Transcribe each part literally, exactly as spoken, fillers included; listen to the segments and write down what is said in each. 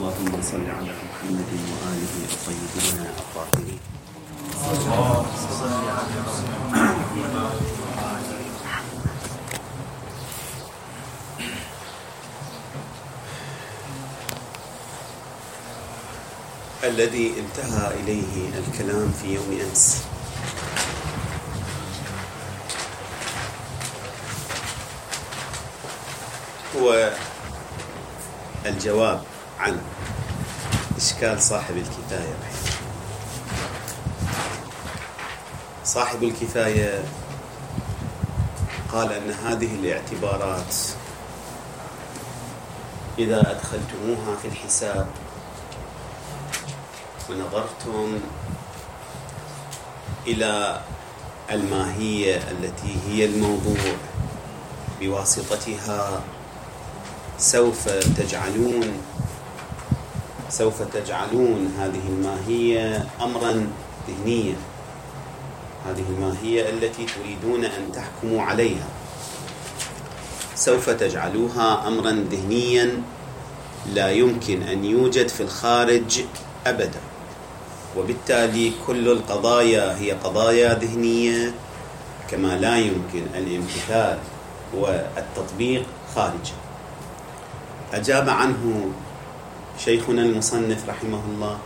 اللهم صل على محمد وآله الطيبين الطاهرين. اللهم صل على محمد. الذي انتهى إليه الكلام في يوم أمس هو الجواب عن إشكال صاحب الكفاية. صاحب الكفاية قال أن هذه الاعتبارات إذا أدخلتموها في الحساب ونظرتم إلى الماهية التي هي الموضوع بواسطتها سوف تجعلون سوف تجعلون هذه الماهية أمرا ذهنيا، هذه الماهية التي تريدون أن تحكموا عليها سوف تجعلوها أمرا ذهنيا لا يمكن أن يوجد في الخارج أبدا، وبالتالي كل القضايا هي قضايا ذهنية، كما لا يمكن الامتثال والتطبيق خارجا. أجاب عنه شيخنا المصنف رحمه الله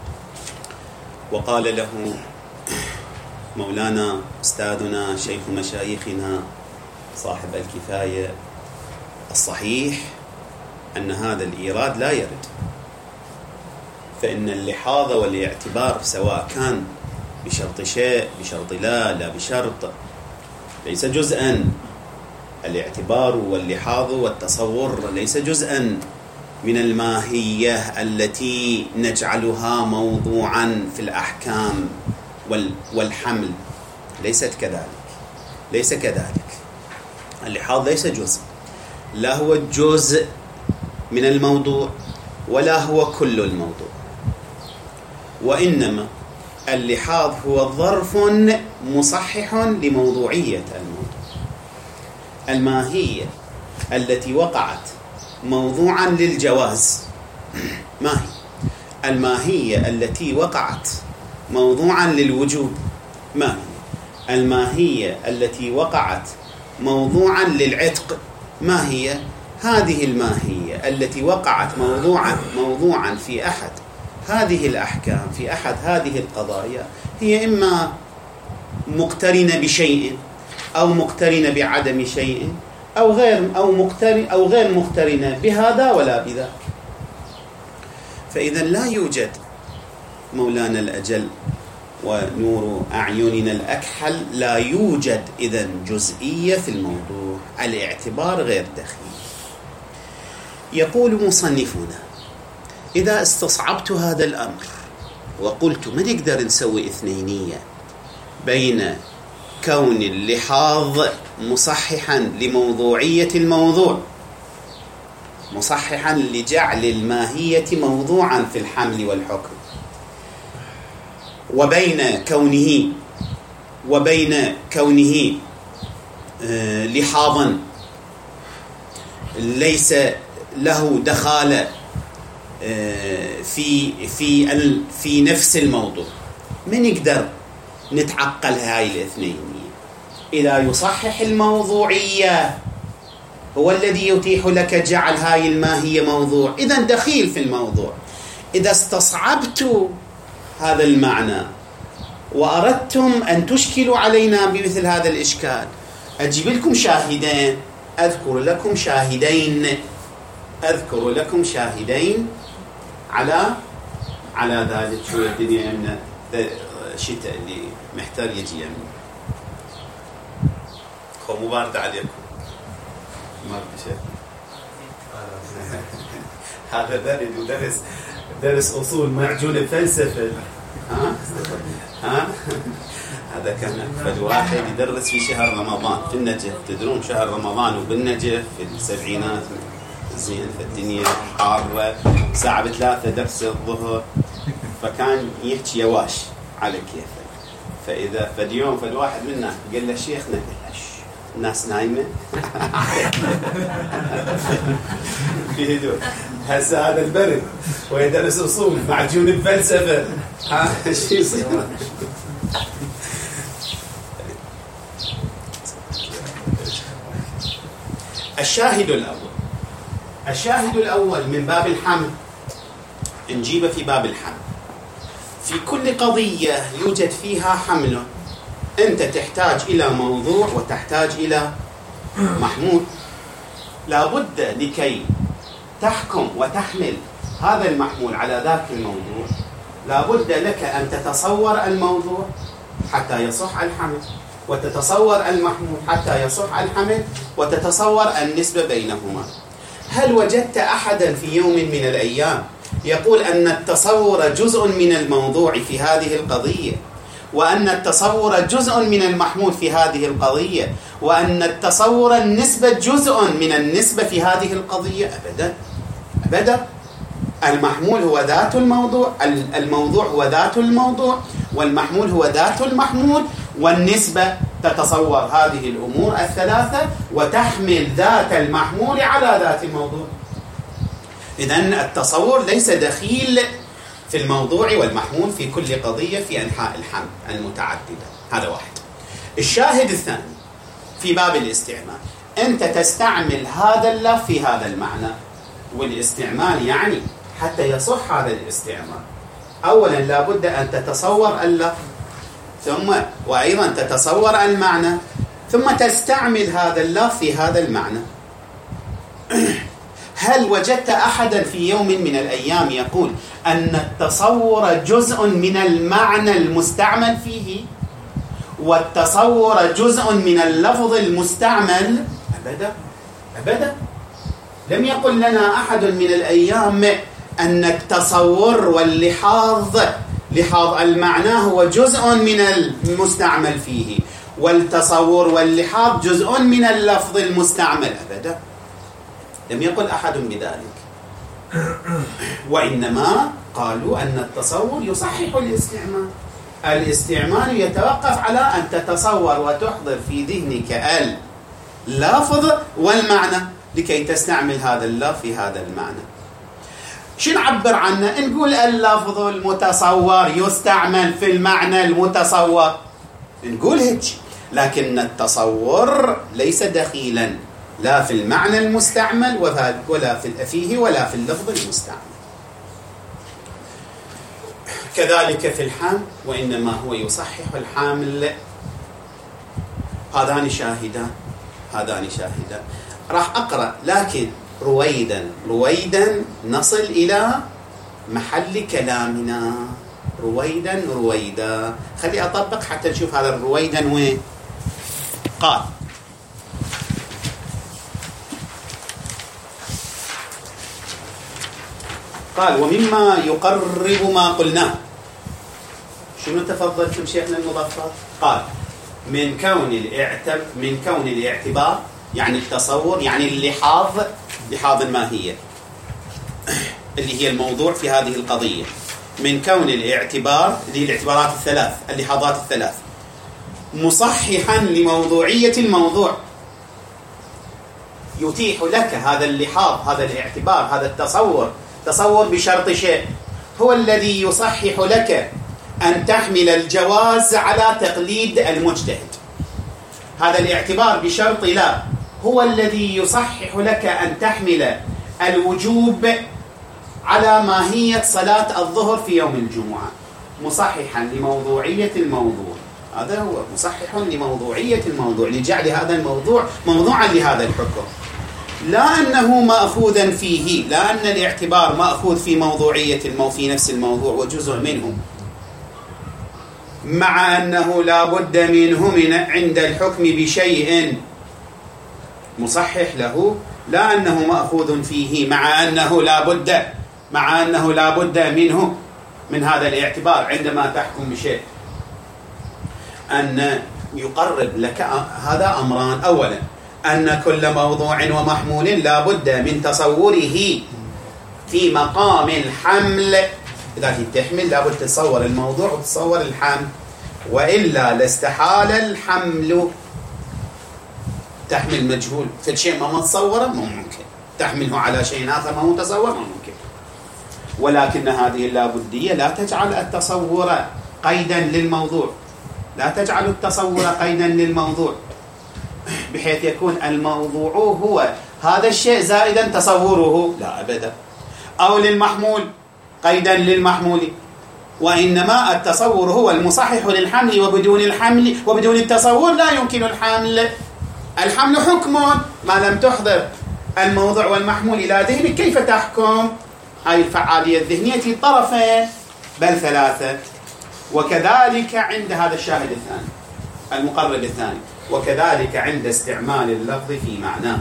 وقال له مولانا أستاذنا شيخ مشايخنا صاحب الكفاية: الصحيح أن هذا الإيراد لا يرد، فإن اللحاظ والاعتبار سواء كان بشرط شيء بشرط لا لا بشرط ليس جزءا، الاعتبار واللحاظ والتصور ليس جزءا من الماهية التي نجعلها موضوعا في الأحكام والحمل، ليست كذلك ليس كذلك. اللحاظ ليس جزء، لا هو جزء من الموضوع ولا هو كل الموضوع، وإنما اللحاظ هو ظرف مصحح لموضوعية الموضوع. الماهية التي وقعت موضوعا للجواز ما هي؟ الماهية التي وقعت موضوعا للوجوب ما هي؟ الماهية التي وقعت موضوعا للعتق ما هي؟ هذه الماهية التي وقعت موضوعا موضوعا في أحد هذه الأحكام، في أحد هذه القضايا، هي إما مقترنة بشيء أو مقترنة بعدم شيء أو غير أو مقترن أو غير مقترنة بهذا ولا بذاك. فإذا لا يوجد مولانا الأجل ونور أعيننا الأكحل، لا يوجد إذن جزئية في الموضوع، الاعتبار غير دخيل. يقول مصنفنا: إذا استصعبت هذا الأمر وقلت ما نقدر نسوي اثنينية بين كون اللحاظ مصححا لموضوعية الموضوع، مصححا لجعل الماهية موضوعا في الحمل والحكم، وبين كونه وبين كونه آه لحاظا ليس له دخالة آه في في في نفس الموضوع، ما نقدر نتعقل هاي الاثنين. إذا يصحح الموضوعية هو الذي يتيح لك جعل هاي الماهية موضوع، إذا دخيل في الموضوع. إذا استصعبت هذا المعنى وأردتم أن تشكلوا علينا بمثل هذا الإشكال، أجيب لكم شاهدين، أذكر لكم شاهدين أذكر لكم شاهدين على على ذلك. شو الدنيا من الشتاء اللي محتار يجي يمني خو مبارد عليكم ما بشيء. هذا بارد ودرس درس أصول معجون الفلسفة. ها ها هذا كان أكفل واحد يدرس في شهر رمضان في النجف. تدرون شهر رمضان وبالنجف في السبعينات زين، فالدنيا حارة، ساعة بثلاثة درس الظهر، فكان يحكي يواش على كيفه. فإذا فاليوم فالواحد منا قال له شيخنا الناس نايمة بهدوء. هسه هذا البرد ويدرس أصول معجون بفلسفة، ها شو يصير؟ الشاهد الأول الشاهد الأول من باب الحمل، نجيبه في باب الحمل. في كل قضية يوجد فيها حمل، أنت تحتاج إلى موضوع وتحتاج إلى محمول. لابد لكي تحكم وتحمل هذا المحمول على ذاك الموضوع، لابد لك أن تتصور الموضوع حتى يصح الحمل، وتتصور المحمول حتى يصح الحمل، وتتصور النسبة بينهما. هل وجدت أحدا في يوم من الأيام يقول أن التصور جزء من الموضوع في هذه القضية، وأن التصور جزء من المحمول في هذه القضية، وأن التصور النسبة جزء من النسبة في هذه القضية؟ أبدا أبدا. المحمول هو ذات الموضوع، الموضوع هو ذات الموضوع، والمحمول هو ذات المحمول، والنسبة تتصور هذه الأمور الثلاثة وتحمل ذات المحمول على ذات الموضوع. إذن التصور ليس دخيل في الموضوع والمحمول في كل قضية في أنحاء الحمل المتعددة. هذا واحد. الشاهد الثاني في باب الاستعمال، أنت تستعمل هذا اللفظ في هذا المعنى، والاستعمال يعني حتى يصح هذا الاستعمال أولا لابد أن تتصور اللفظ، ثم وأيضا تتصور المعنى، ثم تستعمل هذا اللفظ في هذا المعنى. هل وجدت أحدا في يوم من الأيام يقول أن التصور جزء من المعنى المستعمل فيه والتصور جزء من اللفظ المستعمل؟ أبدا أبدا. لم يقل لنا أحد من الأيام أن التصور واللحاظ لحاظ المعنى هو جزء من المستعمل فيه، والتصور واللحاظ جزء من اللفظ المستعمل. أبدا لم يقل أحد بذلك، وإنما قالوا أن التصور يصحح الاستعمال. الاستعمال يتوقف على أن تتصور وتحضر في ذهنك اللفظ والمعنى لكي تستعمل هذا اللفظ في هذا المعنى. شو نعبر عنه؟ نقول اللفظ المتصور يستعمل في المعنى المتصور، نقول هيك. لكن التصور ليس دخيلا لا في المعنى المستعمل ولا في فيه ولا في اللفظ المستعمل. كذلك في الحامل، وإنما هو يصحح الحامل. هذان شاهدان هذان شاهدان راح أقرأ، لكن رويدا رويدا نصل إلى محل كلامنا. رويدا رويدا خلي أطبق حتى نشوف هذا الرويدا وين. قال قال ومما يقرب ما قلناه. شنو تفضلتم شيخنا المضافات؟ قال من كون الاعتب من كون الاعتبار يعني التصور، يعني اللحاظ، لحاظ الماهية اللي هي الموضوع في هذه القضية، من كون الاعتبار اللي هي الاعتبارات الثلاث، اللحاظات الثلاث، مصححا لموضوعية الموضوع، يتيح لك هذا اللحاظ، هذا الاعتبار، هذا التصور، تصور بشرط شيء هو الذي يصحح لك أن تحمل الجواز على تقليد المجتهد. هذا الاعتبار بشرط لا هو الذي يصحح لك أن تحمل الوجوب على ماهية صلاة الظهر في يوم الجمعة، مصححا لموضوعية الموضوع. هذا هو مصحح لموضوعية الموضوع، لجعل هذا الموضوع موضوعا لهذا الحكم، لا أنه مأخوذا فيه، لا أن الاعتبار مأخوذ في موضوعية المو في نفس الموضوع وجزء منه، مع أنه لا بد منه من عند الحكم بشيء مصحح له، لا أنه مأخوذ فيه، مع أنه لا بد مع أنه لا بد منه من هذا الاعتبار عندما تحكم بشيء. أن يقرب لك هذا أمران: أولا أن كل موضوع ومحمول لا بد من تصوره في مقام الحمل. إذا كنت تحمل لا بد تصور الموضوع وتصور الحمل، وإلا لاستحال الحمل. تحمل مجهول في شيء ما متصوره مو ممكن، تحمله على شيء آخر ما هو متصور ما ممكن. ولكن هذه اللابدية لا تجعل التصور قيدا للموضوع، لا تجعل التصور قيدا للموضوع بحيث يكون الموضوع هو هذا الشيء زائدا تصوره، لا أبدا، أو للمحمول قيدا للمحمول، وإنما التصور هو المصحح للحمل، وبدون الحمل وبدون التصور لا يمكن الحمل. الحمل حكم ما لم تحضر الموضوع والمحمول إلى ذهنك، كيف تحكم؟ هاي الفعالية الذهنية في طرفين بل ثلاثة. وكذلك عند هذا الشاهد الثاني المقرب الثاني، وكذلك عند استعمال اللفظ في معناه.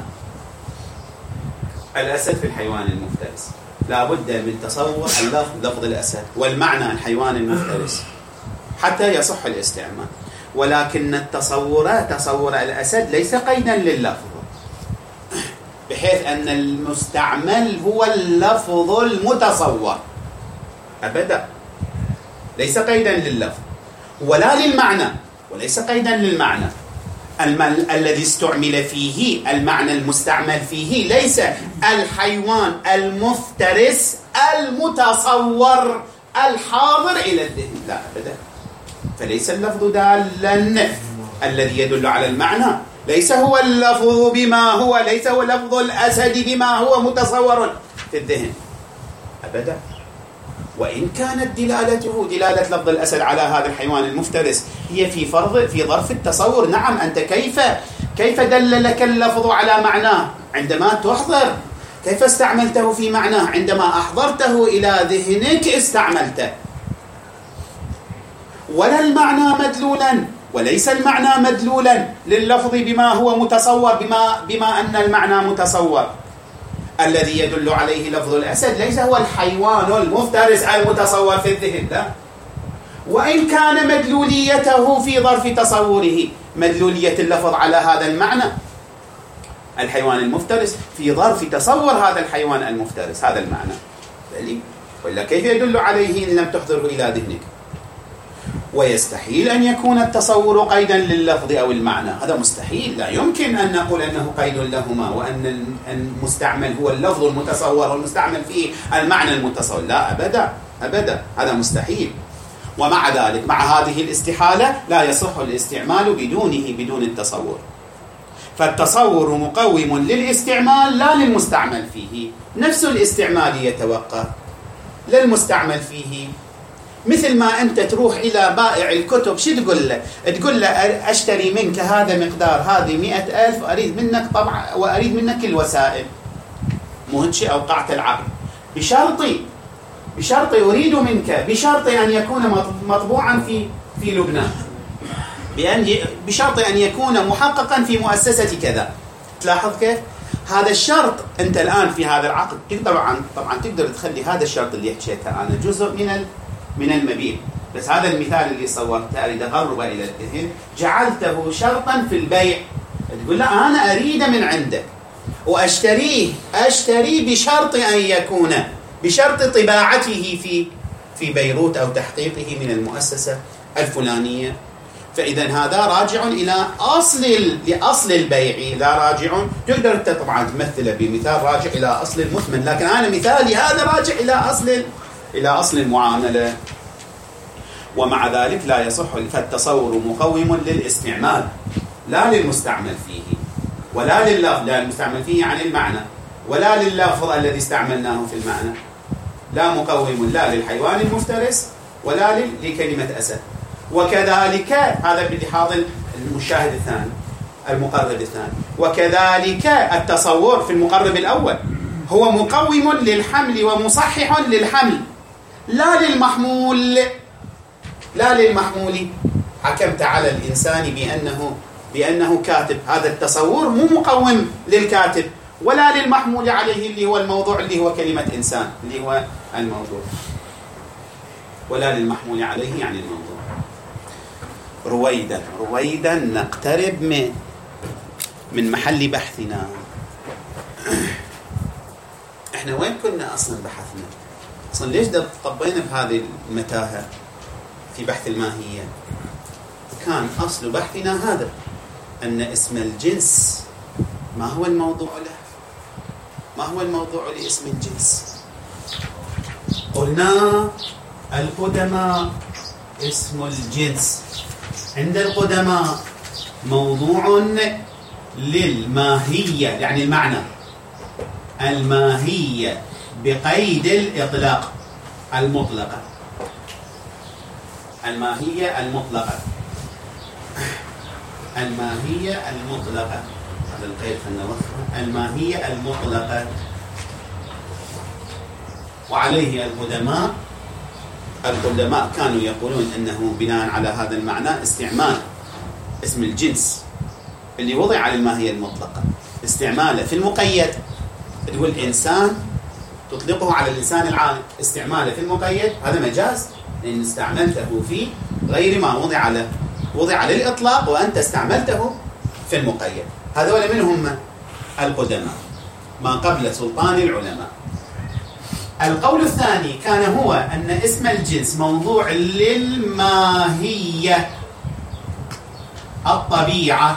الأسد في الحيوان المفترس لا بد من تصور اللفظ لفظ الأسد والمعنى الحيوان المفترس حتى يصح الاستعمال. ولكن التصور تصور الأسد ليس قيدا لللفظ، بحيث أن المستعمل هو اللفظ المتصور أبدا، ليس قيدا لللفظ ولا للمعنى، وليس قيدا للمعنى. الم- الذي استعمل فيه المعنى المستعمل فيه ليس الحيوان المفترس المتصور الحاضر إلى الذهن، لا أبدا. فليس اللفظ دالا الذي يدل على المعنى، ليس هو اللفظ بما هو، ليس هو لفظ الأسد بما هو متصور في الذهن أبدا. وإن كانت دلالته دلالة لفظ الأسد على هذا الحيوان المفترس هي في فرض في ظرف التصور، نعم. أنت كيف كيف دل لك اللفظ على معناه عندما تحضر؟ كيف استعملته في معناه؟ عندما أحضرته إلى ذهنك استعملته. ولا المعنى مدلولا، وليس المعنى مدلولا لللفظ بما هو متصور، بما بما أن المعنى متصور. الذي يدل عليه لفظ الأسد ليس هو الحيوان المفترس المتصور في الذهن، لا. وإن كان مدلوليته في ظرف تصوره، مدلولية اللفظ على هذا المعنى الحيوان المفترس في ظرف تصور هذا الحيوان المفترس هذا المعنى، بل ولا كيف يدل عليه إن لم تحضره إلى ذهنك؟ ويستحيل أن يكون التصور قيدا لللفظ أو المعنى، هذا مستحيل. لا يمكن أن نقول أنه قيد لهما وأن المستعمل هو اللفظ المتصور والمستعمل فيه المعنى المتصور، لا أبدا أبدا، هذا مستحيل. ومع ذلك مع هذه الاستحالة لا يصح الاستعمال بدونه بدون التصور. فالتصور مقوم للاستعمال لا للمستعمل فيه، نفس الاستعمال يتوقف للمستعمل فيه. مثل ما أنت تروح إلى بائع الكتب شو تقول له؟ تقول له أشتري منك هذا مقدار، هذه مئة ألف، أريد منك طبع وأريد منك الوسائل، مو هيك أوقعت العقد بشرطي بشرطي أريد منك بشرط أن يكون مطبوعا في في لبنان، بأن بشرط أن يكون محققا في مؤسسة كذا. تلاحظ كيف؟ هذا الشرط أنت الآن في هذا العقد تقدر عن طبعا تقدر تخلي هذا الشرط اللي حكيته أنا جزء من ال من المبيع، بس هذا المثال اللي صورته أريد أقربه إلى الذهن، جعلته شرطا في البيع. تقول لا أنا أريد من عندك وأشتريه أشتري بشرط أن يكون بشرط طباعته في في بيروت أو تحقيقه من المؤسسة الفلانية. فإذا هذا راجع إلى أصل لأصل البيع، لا راجع تقدر أنت طبعا تمثله بمثال راجع إلى أصل المثمن، لكن أنا مثالي هذا راجع إلى أصل إلى أصل المعاملة. ومع ذلك لا يصح، فالتصور مقوم للاستعمال لا للمستعمل فيه، ولا لللفظ لا المستعمل فيه عن المعنى، ولا لللفظ الذي استعملناه في المعنى، لا مقوم لا للحيوان المفترس ولا لكلمة أسد. وكذلك هذا بلحاظ المشاهد الثاني المقرب الثاني، وكذلك التصور في المقرب الأول هو مقوم للحمل ومصحح للحمل لا للمحمول لا للمحمول. حكمت على الإنسان بأنه بأنه كاتب، هذا التصور مو مقوم للكاتب ولا للمحمول عليه اللي هو الموضوع اللي هو كلمة إنسان اللي هو الموضوع، ولا للمحمول عليه يعني الموضوع. رويدا رويدا نقترب من من محل بحثنا. احنا وين كنا اصلا بحثنا؟ اصلا ليش طبينا بهذه المتاهه في بحث الماهيه؟ كان اصل بحثنا هذا، ان اسم الجنس ما هو الموضوع له، ما هو الموضوع لاسم الجنس؟ قلنا القدماء اسم الجنس. عند القدماء موضوع للماهية، يعني المعنى، الماهية بقيد الإطلاق، المطلقة، الماهية المطلقة، الماهية المطلقة، هذا القيد خلنا نوفره، الماهية المطلقة. وعليه القدماء القدماء كانوا يقولون أنه بناء على هذا المعنى استعمال اسم الجنس اللي وضع على الماهية المطلقة، استعماله في المقيد، تقول إنسان تطلقه على الإنسان العام، استعماله في المقيد هذا مجاز، لأن استعملته في غير ما وضع على وضع على الإطلاق وأنت استعملته في المقيد. هذول من هم؟ القدماء ما قبل سلطان العلماء. القول الثاني كان هو أن اسم الجنس موضوع للماهية، الطبيعة،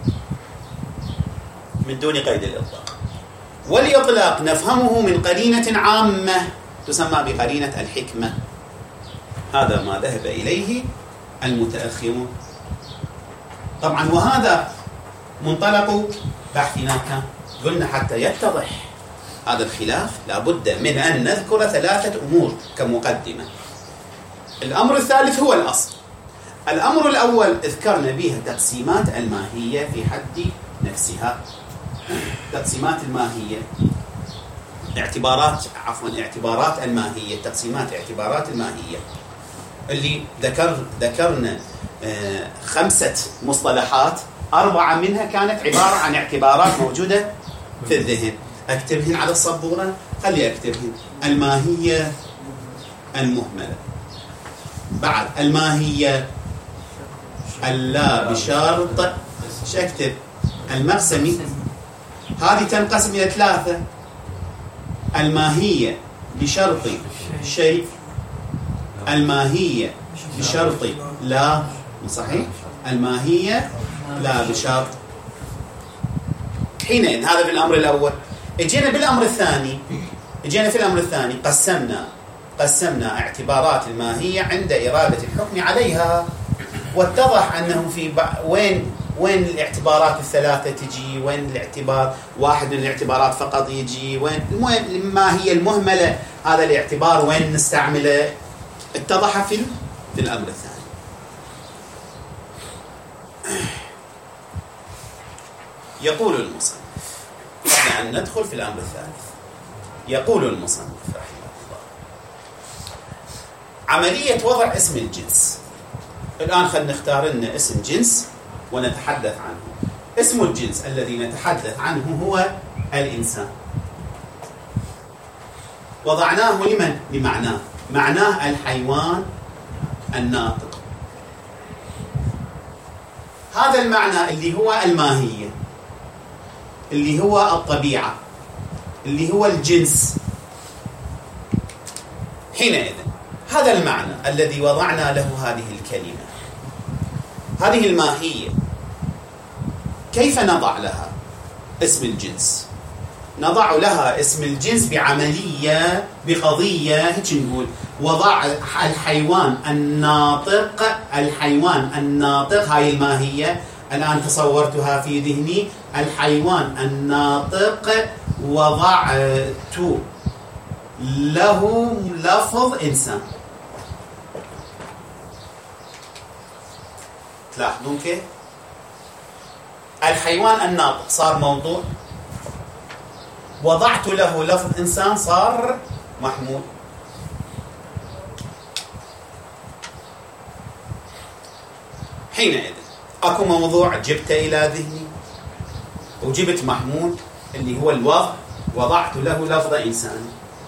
من دون قيد الإطلاق. والإطلاق نفهمه من قرينة عامة تسمى بقرينة الحكمة. هذا ما ذهب إليه المتأخرون طبعا، وهذا منطلق بحثنا. كان قلنا حتى يتضح هذا الخلاف لابد من أن نذكر ثلاثة أمور كمقدمة. الأمر الثالث هو الأصل. الأمر الأول ذكرنا بها تقسيمات الماهية في حد نفسها. تقسيمات الماهية، اعتبارات عفوا اعتبارات الماهية، تقسيمات اعتبارات الماهية اللي ذكر ذكرنا آه خمسة مصطلحات، أربعة منها كانت عبارة عن اعتبارات موجودة في الذهن. أكتبهن على السبورة، خلي أكتبهن. الماهية المهملة، بعد الماهية اللا بشرط، شكتب المقسمي، هذه تنقسم إلى ثلاثة: الماهية بشرط شيء، الماهية بشرط لا، صحيح، الماهية لا بشرط. حينئذ هذا في الأمر الأول. اجينا بالأمر الثاني، اجينا في الأمر الثاني قسمنا قسمنا اعتبارات الماهية عند إرادة الحكم عليها، واتضح أنه في وين وين الاعتبارات الثلاثة تجي، وين الاعتبار واحد من الاعتبارات فقط يجي، وين الماهية المهملة هذا الاعتبار وين نستعمله، اتضح في في الأمر الثاني. يقول المصنف قبل أن ندخل في الأمر الثالث، يقول المصنف رحمه الله: عملية وضع اسم الجنس. الآن خلينا نختار لنا اسم جنس ونتحدث عنه. اسم الجنس الذي نتحدث عنه هو الإنسان. وضعناه لمن؟ لمعناه، معناه الحيوان الناطق. هذا المعنى اللي هو الماهية، اللي هو الطبيعة، اللي هو الجنس. حينئذ هذا المعنى الذي وضعنا له هذه الكلمة، هذه الماهية، كيف نضع لها اسم الجنس؟ نضع لها اسم الجنس بعملية، بقضية، هيك نقول: وضع الحيوان الناطق. الحيوان الناطق هاي الماهية الآن تصورتها في ذهني. الحيوان الناطق وضعت له لفظ إنسان. تلاحظون كيف؟ الحيوان الناطق صار موضوع، وضعت له لفظ إنسان صار محمول. حينئذ أكو موضوع جبت إلى ذهني، وجبت محمول اللي هو الوضع، وضعت له لفظ إنسان.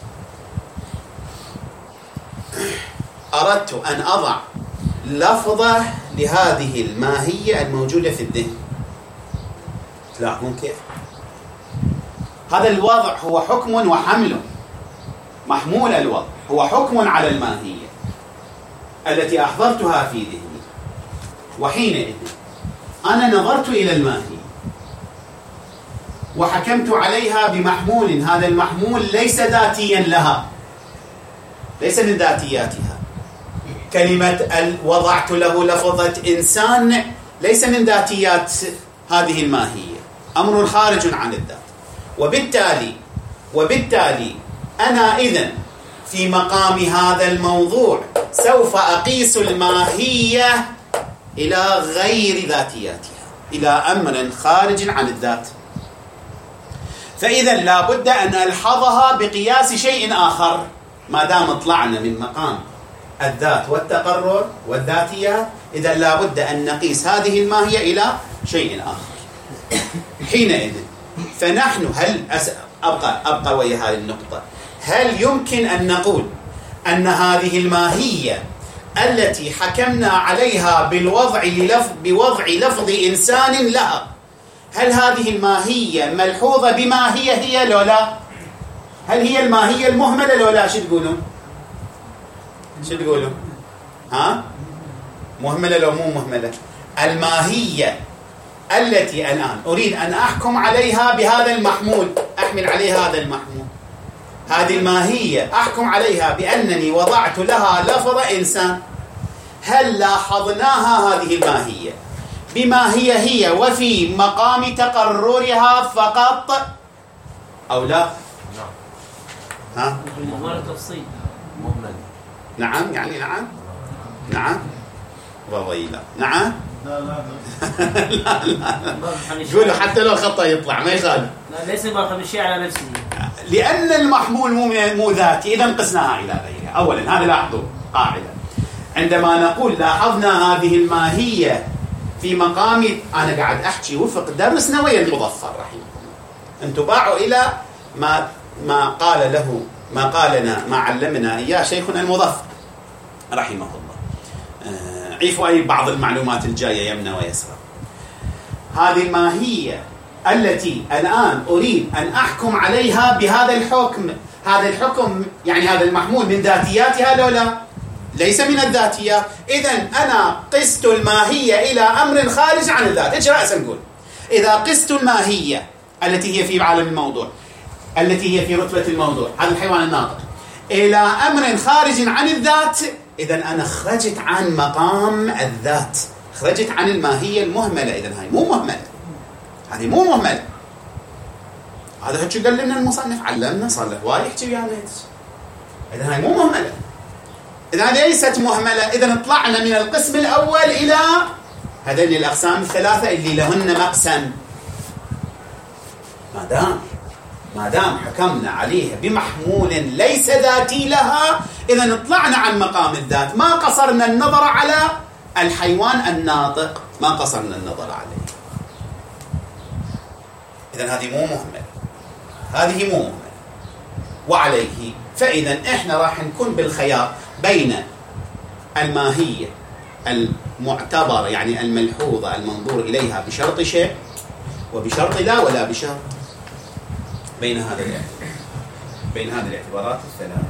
أردت أن أضع لفظة لهذه الماهية الموجودة في الذهن. تلاحظون كيف؟ هذا الوضع هو حكم وحمل. محمول الوضع هو حكم على الماهية التي أحضرتها في ذهني. وحينئذ أنا نظرت إلى الماهية، وحكمت عليها بمحمول، هذا المحمول ليس ذاتيا لها، ليس من ذاتياتها. كلمة وضعت له لفظة إنسان ليس من ذاتيات هذه الماهية، أمر خارج عن الذات. وبالتالي وبالتالي أنا إذن في مقام هذا الموضوع سوف أقيس الماهية إلى غير ذاتياتها، إلى أمر خارج عن الذات. فإذا لا بد أن ألحظها بقياس شيء آخر. ما دام طلعنا من مقام الذات والتقرر والذاتيات، إذا لا بد أن نقيس هذه الماهية إلى شيء آخر. حينئذ فنحن هل أس... أبقى أبقى ويا هذه النقطة، هل يمكن أن نقول أن هذه الماهية التي حكمنا عليها بالوضع للف... بوضع لفظ إنسان لها، هل هذه الماهية ملحوظة بما هي هي لو لا؟ هل هي الماهية المهملة لو لا؟ شو تقولون؟ شو تقولون؟ ها؟ مهملة لو مو مهملة؟ الماهية التي الآن أريد أن أحكم عليها بهذا المحمول، أحمل عليها هذا المحمول، هذه الماهية أحكم عليها بأنني وضعت لها لفظ إنسان، هل لاحظناها هذه الماهية بما هي هي وفي مقام تقررها فقط أو لا؟ ها؟ تفصيل مهمل. نعم يعني نعم نعم وضيلة نعم لا لا لا لا قولوا حتى لو خطأ يطلع ما يخالف. لا ليس ما خمشي على نفسه، لأن المحمول مو مو ذاتي، إذا قسناها إلى غيرها. أولا هذا لاحظوا قاعدة، عندما نقول لاحظنا هذه الماهية في مقام، أنا قاعد أحكي وفق درسنا ويا المظفر رحمه الله، انتباعوا إلى ما ما قال له ما قالنا ما علمنا إياه شيخنا المظفر رحمه الله. آه عيفوا أي بعض المعلومات الجاية يمنى ويسرى. هذه الماهية التي الآن أريد أن أحكم عليها بهذا الحكم، هذا الحكم يعني هذا المحمول من ذاتياتها لو لا؟ ليس من الذاتيات. إذن أنا قست الماهية إلى أمر خارج عن الذات. إيش رأس نقول؟ إذا قست الماهية التي هي في عالم الموضوع، التي هي في رتبة الموضوع، هذا الحيوان الناطق، إلى أمر خارج عن الذات، إذن أنا خرجت عن مقام الذات، خرجت عن الماهية المهملة. إذن هاي مو مهملة، هذه مو مهملة. هذا هيك قال لنا المصنف، علمنا صار له هواي يحكي ويانا. إذن هاي مو مهملة، إذن هذه ليست مهملة. إذن طلعنا من القسم الأول إلى هذين الأقسام الثلاثة اللي لهن مقسم. ما دام ما دام حكمنا عليها بمحمول ليس ذاتي لها، إذن طلعنا عن مقام الذات، ما قصرنا النظر على الحيوان الناطق، ما قصرنا النظر عليه. إذن هذه مو مهملة، هذه مو مهملة. وعليه فإذا إحنا راح نكون بالخيار بين الماهية المعتبرة يعني الملحوظة المنظور إليها بشرط شيء وبشرط لا ولا بشرط، بين هذا بين هذه الاعتبارات الثلاث.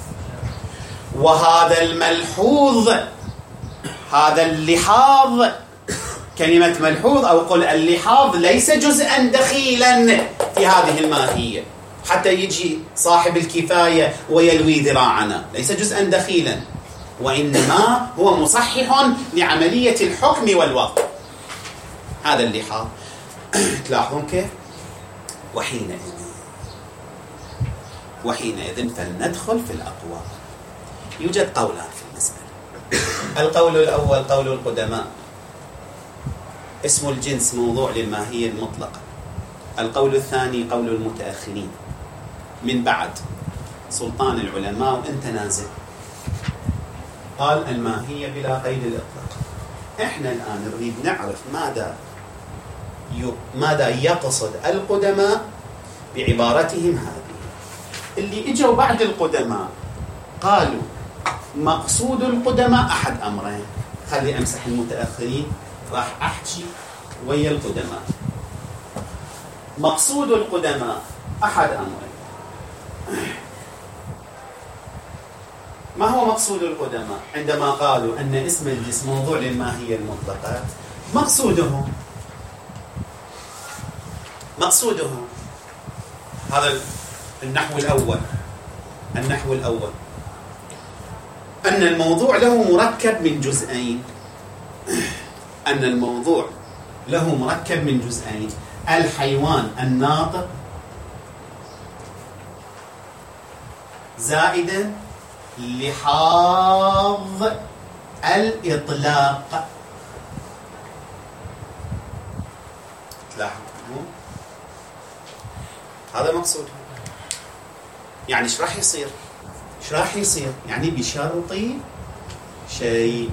وهذا الملحوظ، هذا اللحاظ، كلمة ملحوظ أو قل اللحاظ ليس جزءا دخيلا في هذه الماهية حتى يجي صاحب الكفاية ويلوي ذراعنا، ليس جزءا دخيلا، وإنما هو مصحح لعملية الحكم والوضع. هذا اللحاظ. تلاحظون كيف؟ وحينئذ وحينئذ فلندخل في الأقوال. يوجد قولان في المسألة. القول الأول قول القدماء، اسم الجنس موضوع للماهية المطلقة. القول الثاني قول المتأخرين من بعد سلطان العلماء وانت نازل، قال الماهية بلا قيد الإطلاق. احنا الآن نريد نعرف ماذا ماذا يقصد القدماء بعبارتهم هذه. اللي اجوا بعد القدماء قالوا مقصود القدماء أحد أمرين. خلي أمسح المتأخرين، راح أحكي ويا القدماء. مقصود القدماء أحد أمرين. ما هو مقصود القدماء عندما قالوا أن اسم الجسم موضوع للماهية المطلقة؟ مقصودهم مقصودها هذا النحو الأول النحو الأول أن الموضوع له مركب من جزئين أن الموضوع له مركب من جزئين الحيوان الناطق زائدا لحاظ الإطلاق. تلاحظون هذا مقصود. يعني ايش راح يصير؟ ايش راح يصير؟ يعني بشرط شيء.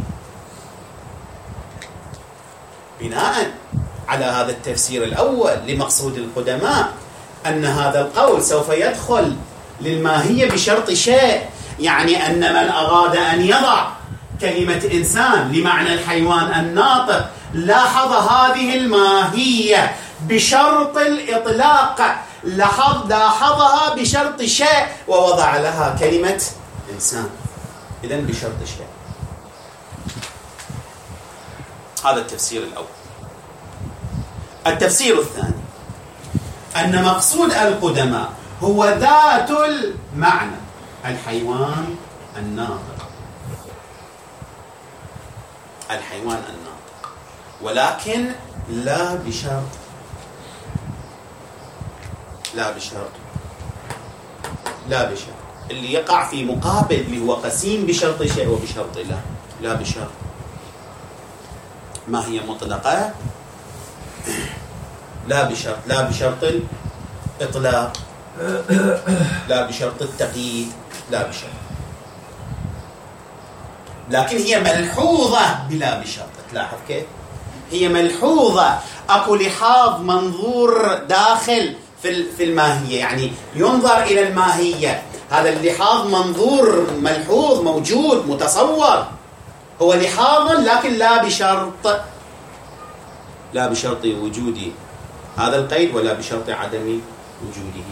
بناء على هذا التفسير الأول لمقصود القدماء أن هذا القول سوف يدخل للماهية بشرط شيء، يعني أن من أراد أن يضع كلمة إنسان لمعنى الحيوان الناطق لاحظ هذه الماهية بشرط الإطلاق، لاحظ لاحظها بشرط شيء ووضع لها كلمة إنسان، إذن بشرط شيء. هذا التفسير الأول. التفسير الثاني أن مقصود القدماء هو ذات المعنى الحيوان الناطق، الحيوان الناطق، ولكن لا بشرط، لا بشرط لا بشرط اللي يقع في مقابل اللي هو قسيم بشرط شيء وبشرط لا لا بشرط. ما هي مطلقة؟ لا بشرط، لا بشرط الإطلاق، لا بشرط التقييد، لا بشرط، لكن هي ملحوظة بلا بشرط. تلاحظ كيف؟ هي ملحوظة، أكو لحاظ منظور داخل في في الماهية، يعني ينظر إلى الماهية، هذا اللحاظ منظور ملحوظ موجود متصور، هو لحاظ لكن لا بشرط، لا بشرط وجود هذا القيد ولا بشرط عدم وجوده،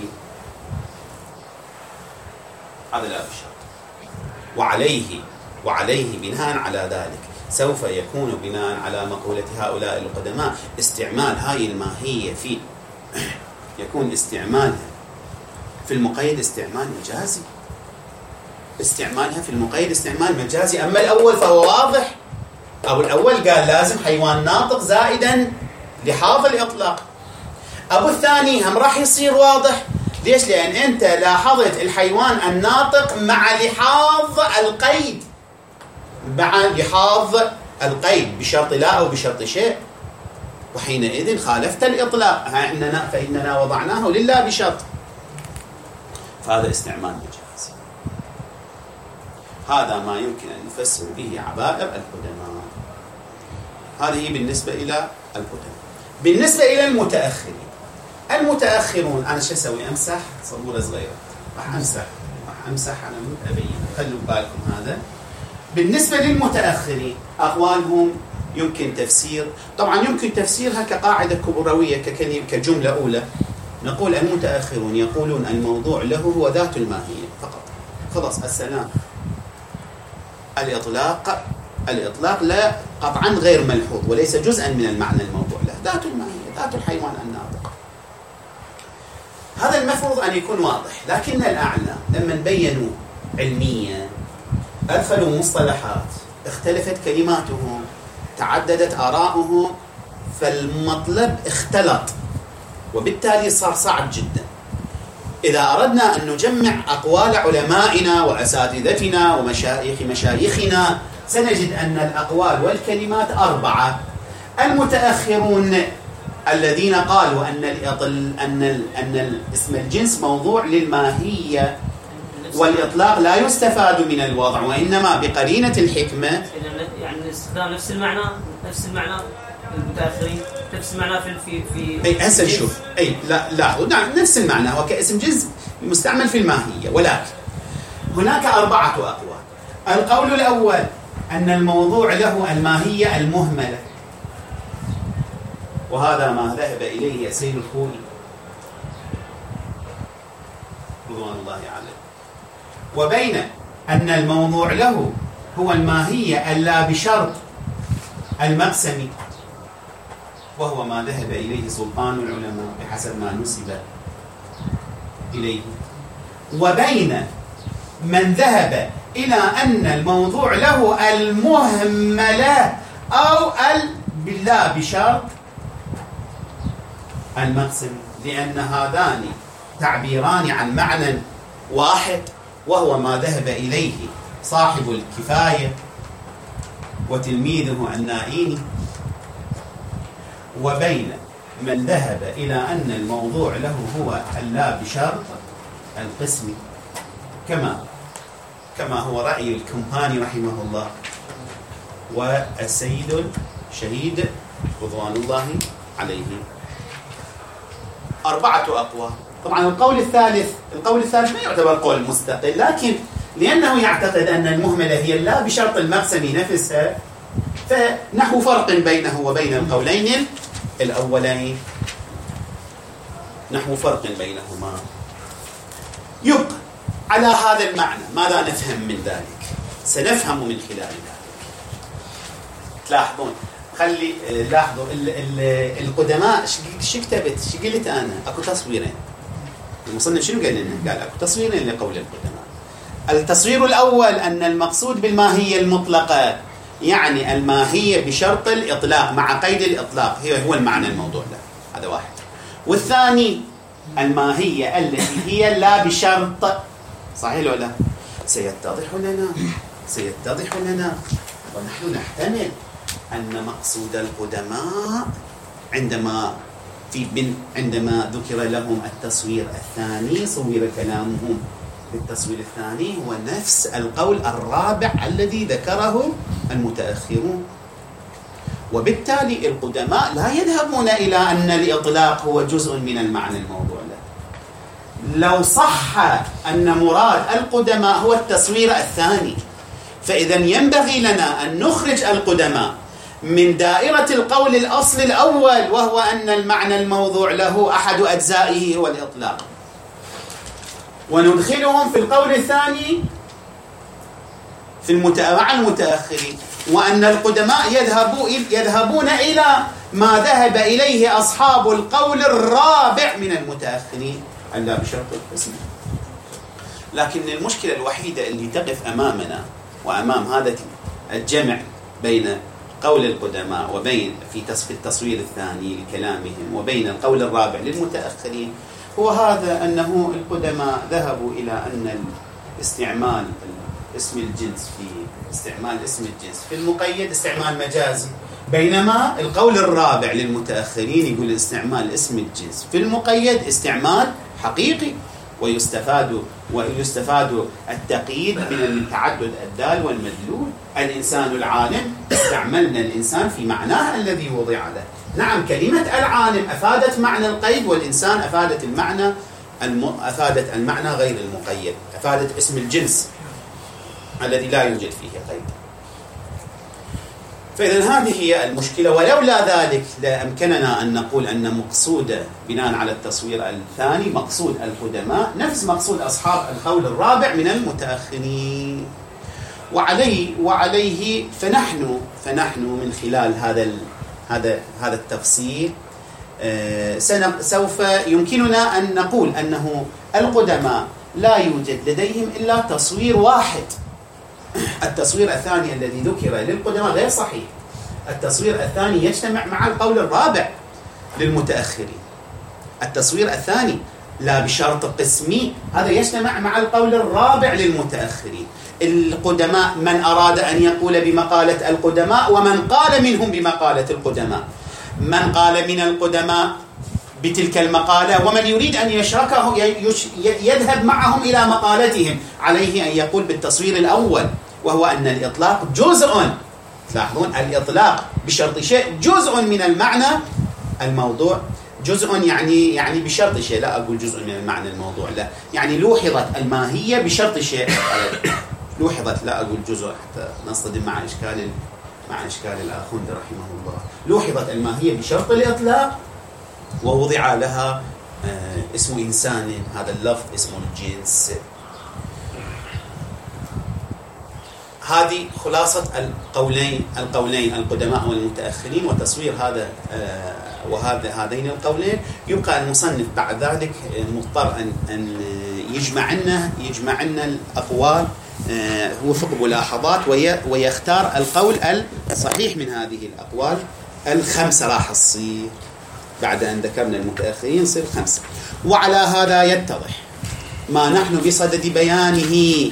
هذا لا بشرط. وعليه وعليه بناء على ذلك سوف يكون بناء على مقولة هؤلاء القدماء استعمال هاي الماهية في يكون استعمالها في المقيد استعمال مجازي، استعمالها في المقيد استعمال مجازي. أما الأول فهو واضح، أو الأول قال لازم حيوان ناطق زائدا لحاظ الإطلاق. أبو الثاني هم راح يصير واضح. ليش؟ لأن أنت لاحظت الحيوان الناطق مع لحاظ القيد، مع لحاظ القيد بشرط لا أو بشرط شيء، وحينئذ خالفت الإطلاق، إننا فإننا وضعناه لله بشرط، فهذا استعمال مجازي. هذا ما يمكن أن نفسر به عبائر القدماء. هذه بالنسبة إلى القدماء. بالنسبة إلى المتأخرين، المتأخرون أنا شو أسوي؟ أمسح صبورة صغيرة، راح أمسح راح أمسح أنا أبين، خلوا بالكم هذا. بالنسبة للمتأخرين أقوالهم يمكن تفسير، طبعا يمكن تفسيرها كقاعدة كبروية ككلمة كجملة أولى. نقول المتأخرون يقولون الموضوع له هو ذات الماهية فقط، خلاص السلام. الإطلاق الإطلاق لا قطعا غير ملحوظ وليس جزءا من المعنى الموضوع له، ذات الماهية، ذات الحيوان الناطق. هذا المفروض أن يكون واضح، لكن الأعلى لما بينوا علميا أدخلوا مصطلحات، اختلفت كلماتهم، تعددت آراؤهم، فالمطلب اختلط، وبالتالي صار صعب جدا. إذا أردنا أن نجمع أقوال علمائنا وأساتذتنا ومشايخ مشايخنا سنجد أن الأقوال والكلمات أربعة. المتأخرون الذين قالوا أن أن أن اسم الجنس موضوع للماهية والإطلاق لا يستفاد من الوضع وإنما بقرينة الحكمة. يعني استخدام نفس المعنى نفس المعنى المتأخرين نفس المعنى في في في أي هسه نشوف أي لا لا نعم نفس المعنى هو كاسم جنس مستعمل في الماهية، ولكن هناك أربعة أقوال. القول الأول أن الموضوع له الماهية المهملة، وهذا ما ذهب إليه سيد الخوئي رضوان الله عليه. وبين أن الموضوع له هو الماهية اللا بشرط المقسم، وهو ما ذهب إليه سلطان العلماء بحسب ما نسب إليه، وبين من ذهب إلى أن الموضوع له المهملة أو لا بشرط المقسم، لأن هذان تعبيران عن معنى واحد، وهو ما ذهب إليه صاحب الكفاية وتلميذه النائيني، وبين من ذهب إلى أن الموضوع له هو اللا بشرط القسم، كما كما هو رأي الكمهاني رحمه الله والسيد الشهيد رضوان الله عليه. أربعة أقوال. طبعا القول الثالث القول الثالث ما يعتبر قول مستقل، لكن لأنه يعتقد أن المهملة هي لا بشرط المقسم نفسها، فنحو فرق بينه وبين القولين الأولين، نحو فرق بينهما. يبقى على هذا المعنى ماذا نفهم من ذلك؟ سنفهم من خلال ذلك. تلاحظون، خلي لاحظوا القدماء شو كتبت، شو قلت أنا؟ أكو تصويرين. المصنف شنو قال لنا؟ قال أكو تصويرين لقول القدماء. التصوير الأول أن المقصود بالماهية المطلقة يعني الماهية بشرط الإطلاق مع قيد الإطلاق، هي هو المعنى الموضوع له، هذا واحد. والثاني الماهية التي هي لا بشرط، صحيح ولا لا؟ سيتضح لنا سيتضح لنا ونحن نحتمل أن مقصود القدماء عندما في بن عندما ذكر لهم التصوير الثاني، صور كلامهم بالتصوير الثاني، هو نفس القول الرابع الذي ذكره المتأخرون. وبالتالي القدماء لا يذهبون إلى أن الإطلاق هو جزء من المعنى الموضوع له. لو صح أن مراد القدماء هو التصوير الثاني، فإذا ينبغي لنا أن نخرج القدماء من دائرة القول الأصل الأول، وهو أن المعنى الموضوع له أحد أجزائه هو الإطلاق، وندخلهم في القول الثاني في مع المتأخرين، وأن القدماء يذهبوا يذهبون إلى ما ذهب إليه أصحاب القول الرابع من المتأخرين ألا بشرط القسم. لكن المشكلة الوحيدة اللي تقف أمامنا وأمام هذا الجمع بين قول القدماء وبين في التصوير الثاني لكلامهم وبين القول الرابع للمتأخرين هو هذا، أنه القدماء ذهبوا إلى أن الاستعمال اسم الجنس في استعمال اسم الجنس في المقيد استعمال مجازي، بينما القول الرابع للمتأخرين يقول استعمال اسم الجنس في المقيد استعمال حقيقي، ويستفاد ويستفاد التقييد من تعدد الدال والمدلول. الإنسان العالم استعملنا الإنسان في معناه الذي وضع له. نعم، كلمة العالم أفادت معنى القيد، والإنسان أفادت المعنى الم... أفادت المعنى غير المقيد، أفادت اسم الجنس الذي لا يوجد فيه قيد. فإذا هذه هي المشكلة، ولولا ذلك لأمكننا أن نقول أن مقصود بناء على التصوير الثاني مقصود القدماء نفس مقصود أصحاب القول الرابع من المتأخرين. وعليه وعليه فنحن فنحن من خلال هذا ال هذا هذا التفسير سوف يمكننا أن نقول أنه القدماء لا يوجد لديهم إلا تصوير واحد. التصوير الثاني الذي ذكر للقدماء غير صحيح. التصوير الثاني يجتمع مع القول الرابع للمتأخرين. التصوير الثاني لا بشرط قسمي، هذا يجتمع مع القول الرابع للمتأخرين. القدماء من أراد أن يقول بمقالة القدماء، ومن قال منهم بمقالة القدماء، من قال من القدماء بتلك المقالة، ومن يريد أن يشركه يذهب معهم إلى مقالتهم، عليه أن يقول بالتصوير الأول، وهو أن الإطلاق جزء، تلاحظون الإطلاق بشرط شيء جزء من المعنى الموضوع، جزء يعني يعني بشرط شيء، لا أقول جزء من المعنى الموضوع، لا يعني لوحظت الماهية بشرط شيء، لوحظت، لا أقول جزء حتى نصطدم مع إشكال مع إشكال الآخوند رحمه الله. لوحظت الماهية بشرط الإطلاق، ووضع لها اسم إنسان، هذا اللفظ اسم الجنس. هذه خلاصة القولين القولين القدماء والمتأخرين، وتصوير هذا وهذا هذين القولين يبقى المصنف بعد ذلك مضطر أن أن يجمع لنا يجمع لنا الأقوال وفق ملاحظات ويختار القول الصحيح من هذه الأقوال الخمسة. راح تصير بعد أن ذكرنا المتأخرين يصير خمسة. وعلى هذا يتضح ما نحن بصدد بيانه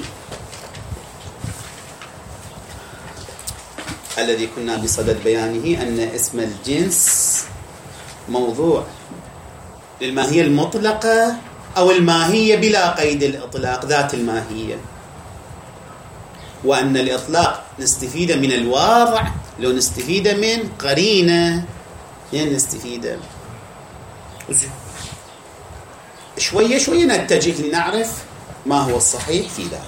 الذي كنا بصدد بيانه أن اسم الجنس موضوع للماهية المطلقة أو الماهية بلا قيد الإطلاق ذات الماهية، وأن الإطلاق نستفيد من الواضع لو نستفيد من قرينة يعني نستفيد شوية شوية نتجه لنعرف ما هو الصحيح في ذلك،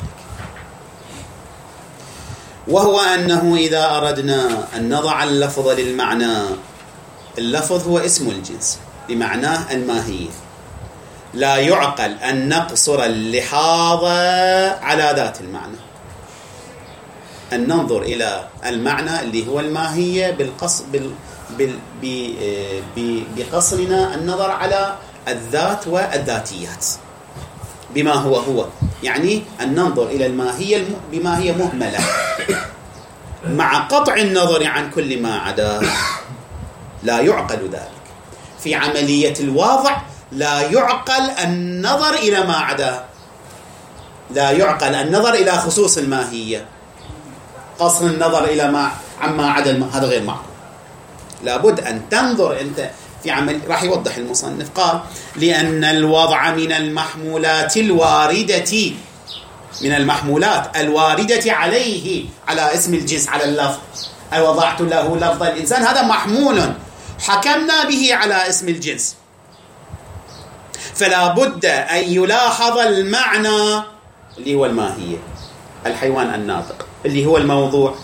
وهو أنه إذا أردنا أن نضع اللفظ للمعنى، اللفظ هو اسم الجنس بمعناه الماهية، لا يعقل أن نقصر اللحاظ على ذات المعنى، أن ننظر إلى المعنى اللي هو الماهية بالقص بال بال ب بقصرنا النظر على الذات والذاتيات بما هو هو، يعني أن ننظر إلى الماهية بما هي مهملة مع قطع النظر عن كل ما عدا. لا يعقل ذلك في عملية الواضع، لا يعقل النظر إلى ما عدا، لا يعقل النظر إلى خصوص الماهية، قصر النظر إلى ما عما عدا، هذا غير معقول. لابد أن تنظر أنت في عمل. راح يوضح المصنف قال لأن الوضع من المحمولات الواردة، من المحمولات الواردة عليه، على اسم الجنس، على اللفظ. أي وضعت له لفظ الإنسان، هذا محمول حكمنا به على اسم الجنس، فلا بد أن يلاحظ المعنى اللي هو الماهية، الحيوان الناطق اللي هو الموضوع،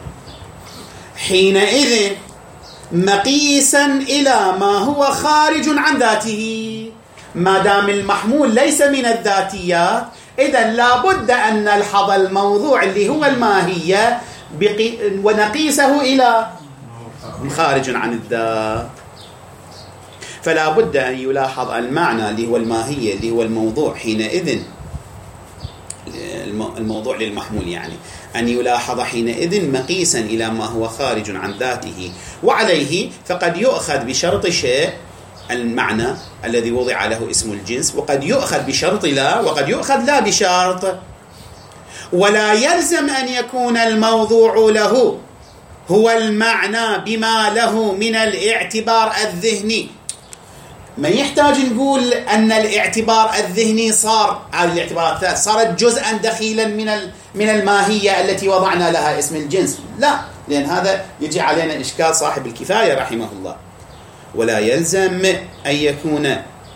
حينئذ مقيسا إلى ما هو خارج عن ذاته. ما دام المحمول ليس من الذاتيات، إذن لا بد أن نلحظ الموضوع اللي هو الماهية ونقيسه إلى خارج عن الذات. فلا بد أن يلاحظ المعنى اللي هو الماهية اللي هو الموضوع، حينئذ الموضوع للمحمول يعني أن يلاحظ حينئذ مقيسا إلى ما هو خارج عن ذاته، وعليه فقد يؤخذ بشرط شيء المعنى الذي وضع له اسم الجنس، وقد يؤخذ بشرط لا، وقد يؤخذ لا بشرط. ولا يلزم أن يكون الموضوع له هو المعنى بما له من الاعتبار الذهني. ما يحتاج نقول أن الاعتبار الذهني صار، هذه الاعتبارات الثلاث صارت جزءا دخيلا من من الماهية التي وضعنا لها اسم الجنس، لا، لأن هذا يجي علينا إشكال صاحب الكفاية رحمه الله. ولا يلزم أن يكون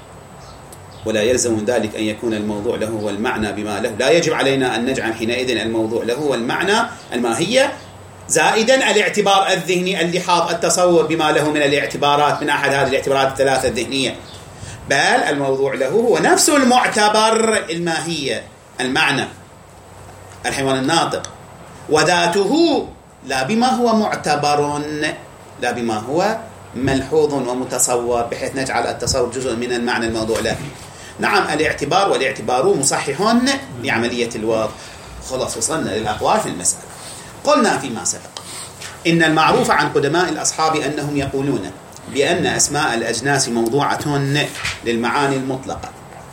ولا يلزم من ذلك أن يكون الموضوع له والمعنى بما له، لا يجب علينا أن نجعل حينئذ الموضوع له والمعنى الماهية زائدا الاعتبار الذهني، اللحاظ، التصور بما له من الاعتبارات من أحد هذه الاعتبارات الثلاثة الذهنية، بل الموضوع له هو نفس المعتبر الماهية، المعنى، الحيوان الناطق، وذاته لا بما هو معتبر، لا بما هو ملحوظ ومتصور، بحيث نجعل التصور جزء من المعنى الموضوع له. نعم، الاعتبار والاعتبار مصحح لعملية الوضع. خلاص وصلنا للأقوال في المسألة. قلنا فيما سبق إن المعروف عن قدماء الأصحاب أنهم يقولون بأن أسماء الأجناس موضوعة للمعاني المطلقة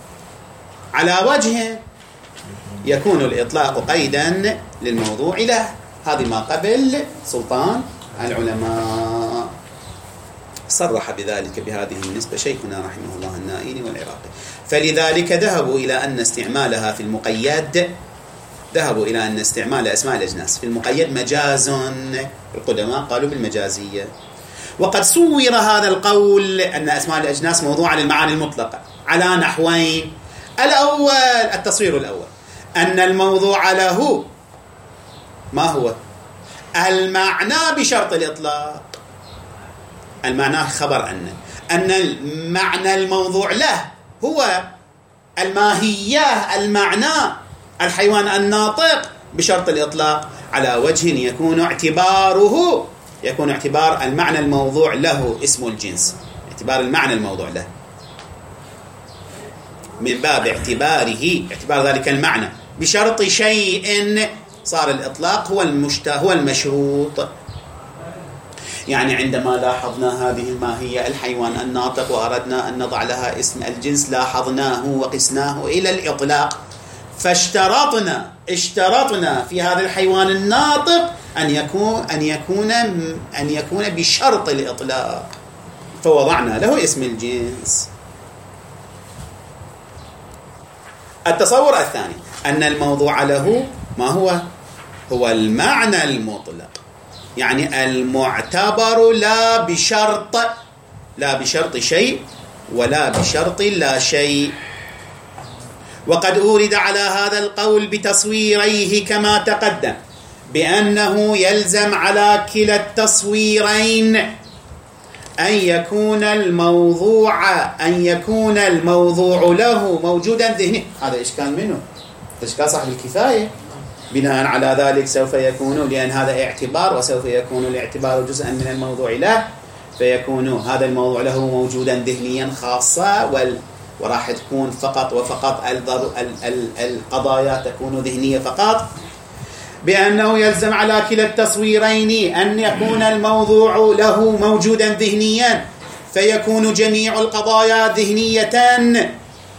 على وجه يكون الإطلاق قيدا للموضوع له. هذه ما قبل سلطان العلماء صرح بذلك بهذه النسبة شيخنا رحمه الله النائين والعراقي. فلذلك ذهبوا إلى أن استعمالها في المقيد ذهبوا إلى أن استعمال أسماء الأجناس في المقيد مجاز. القدماء قالوا بالمجازية. وقد صور هذا القول أن أسماء الأجناس موضوعة للمعاني المطلقة على نحوين. الأول، التصوير الأول، أن الموضوع له ما هو المعنى بشرط الإطلاق. المعنى خبر أن أن المعنى الموضوع له هو الماهية، المعنى، الحيوان الناطق بشرط الإطلاق على وجه يكون اعتباره يكون اعتبار المعنى الموضوع له اسم الجنس، اعتبار المعنى الموضوع له، من باب اعتباره اعتبار ذلك المعنى بشرط شيء، صار الإطلاق هو المشت هو المشروط. يعني عندما لاحظنا هذه الماهية الحيوان الناطق وأردنا أن نضع لها اسم الجنس، لاحظناه وقسناه إلى الإطلاق، فاشترطنا اشترطنا في هذا الحيوان الناطق أن يكون أن يكون أن يكون بشرط الإطلاق، فوضعنا له اسم الجنس. التصور الثاني أن الموضوع له ما هو؟ هو المعنى المطلق، يعني المعتبر لا بشرط لا بشرط شيء ولا بشرط لا شيء. وقد أورد على هذا القول بتصويريه كما تقدم، بأنه يلزم على كلا التصويرين أن يكون الموضوع أن يكون الموضوع له موجودا ذهني. هذا إشكال منه، إشكال صاحب الكفاية. بناء على ذلك سوف يكون، لأن هذا اعتبار وسوف يكون الاعتبار جزءا من الموضوع له، فيكون هذا الموضوع له موجودا ذهنيا خاصة، وال وراح تكون فقط وفقط القضايا تكون ذهنية فقط. بأنه يلزم على كلا التصويرين أن يكون الموضوع له موجودا ذهنيا، فيكون جميع القضايا ذهنية.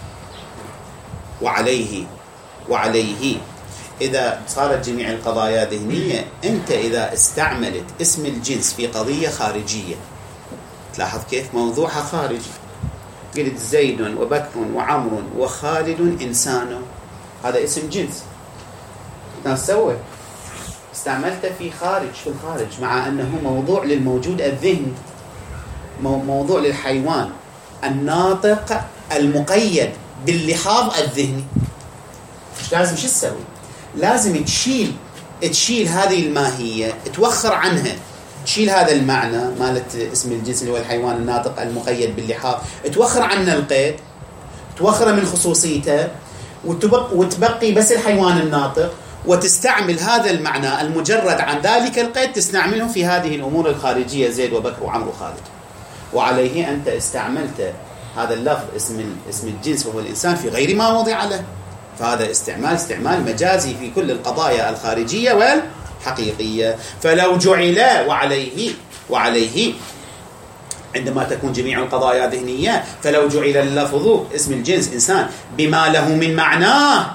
وعليه وعليه إذا صارت جميع القضايا ذهنية، أنت إذا استعملت اسم الجنس في قضية خارجية، تلاحظ كيف موضوعها خارجي. قلت زيد وبكر وعمر وخالد إنسان، هذا اسم جنس، ناس سوى استعملته في خارج في الخارج، مع أنه موضوع للموجود الذهني، موضوع للحيوان الناطق المقيد باللحاظ الذهني. مش لازم شو تسوي؟ لازم تشيل تشيل هذه الماهية، توخر عنها، تشيل هذا المعنى مالت اسم الجنس اللي هو الحيوان الناطق المقيد باللحاظ، توخر عنه القيد، توخر من خصوصيته، وتبقي, وتبقي بس الحيوان الناطق، وتستعمل هذا المعنى المجرد عن ذلك القيد تستعمله في هذه الأمور الخارجية، زيد وبكر وعمر وخالد. وعليه أنت استعملت هذا اللفظ اسم اسم الجنس وهو الإنسان في غير ما وضع له، فهذا استعمال استعمال مجازي في كل القضايا الخارجية والحقيقية. فلو جعل وعليه وعليه عندما تكون جميع القضايا ذهنية، فلو جعل اللفظ اسم الجنس إنسان بما له من معناه،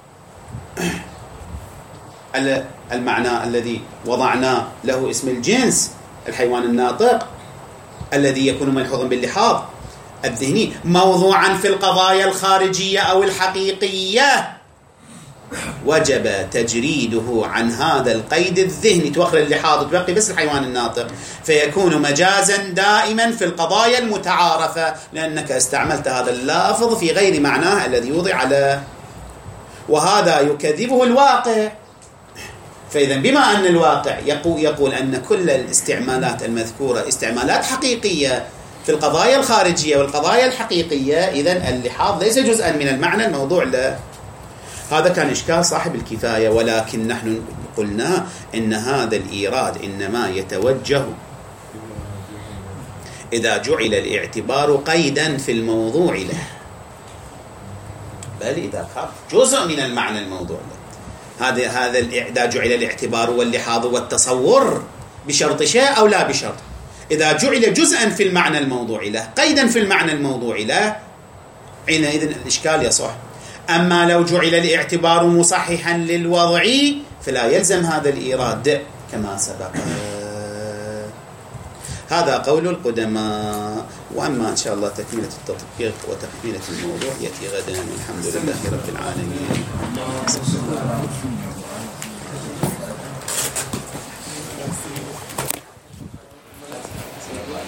المعنى الذي وضعنا له اسم الجنس الحيوان الناطق الذي يكون ملحوظا باللحاظ الذهني موضوعا في القضايا الخارجية أو الحقيقية، وجب تجريده عن هذا القيد الذهني، توخر اللحاظ وتبقي بس الحيوان الناطق، فيكون مجازا دائما في القضايا المتعارفة، لأنك استعملت هذا اللفظ في غير معناه الذي وضع له، وهذا يكذبه الواقع. فإذا بما أن الواقع يقول, يقول أن كل الاستعمالات المذكورة استعمالات حقيقية في القضايا الخارجية والقضايا الحقيقية، إذن اللحاظ ليس جزءا من المعنى الموضوع له. هذا كان إشكال صاحب الكفاية، ولكن نحن قلنا إن هذا الإيراد إنما يتوجه إذا جعل الاعتبار قيدا في الموضوع له، بل إذا كان جزء من المعنى الموضوع له. هذا هذا إذا جعل الاعتبار واللحاظ والتصور بشرط شيء أو لا بشرط، إذا جعل جزءا في المعنى الموضوع له قيدا في المعنى الموضوع له، حينئذ الإشكال يصح. أما لو جعل الاعتبار مصححا للوضع فلا يلزم هذا الإيراد كما سبق. هذا قول القدماء. وأما إن شاء الله تكملة التطبيق وتكملة الموضوع يأتي غدا، والحمد لله رب العالمين.